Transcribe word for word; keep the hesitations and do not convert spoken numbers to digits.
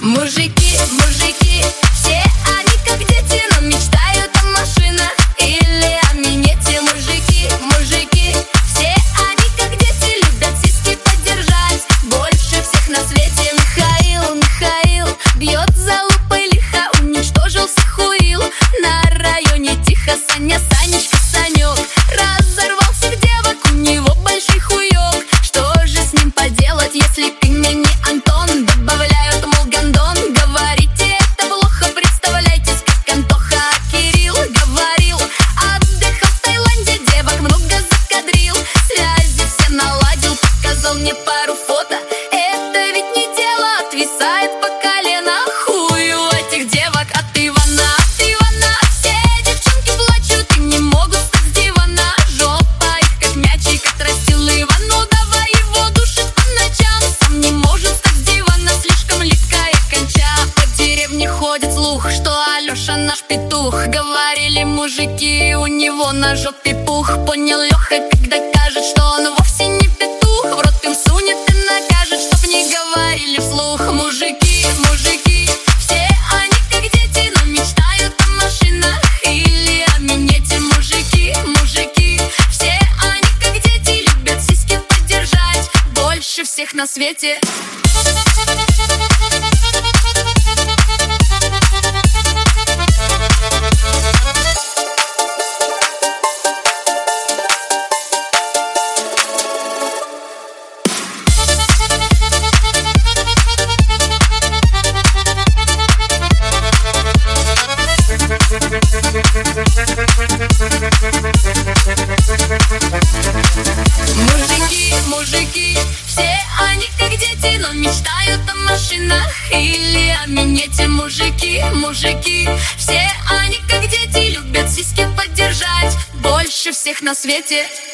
Мужики, мужики, все они как дети, но мечтают о машинах или о минете. Мужики, мужики, все они как дети, любят сиськи подержать больше всех на свете. Михаил, Михаил, бьет за лупой лихо, уничтожил всех уил. На районе тихо, Саня, Санечка, Санек разорвал всех девок, у него большой хуёк. Что же с ним поделать, если ты мне не Антон? Добавляют, мол, гондон. Говорите, это плохо, представляйтесь, как Антоха. Кирилл говорил, отдыхал в Таиланде, девок много закадрил, связи все наладил, показал мне пару фото. Это ведь не дело, отвисает по колено хуй у этих девок от Ивана, от Ивана. Все девчонки плачут и не могут встать с дивана. Жопа их как мячик отрастил Иван, ну давай его душить по ночам. Сам не может встать с дивана, слишком липкая конча. По деревне ходит слух, что Алёша наш петух. Говорили мужики, у него на жопе пух. Понял Лёха, когда кажет, что он вовсе не петух. В рот им сунет и накажет, чтоб не говорили вслух. Мужики, мужики, все они как дети, но мечтают о машинах или о минете. Мужики, мужики, все они как дети, любят сиськи подержать больше всех на свете. Мужики, мужики, все они как дети, но мечтают о машинах или о минете. Мужики, мужики, все они как дети, любят сиськи подержать больше всех на свете.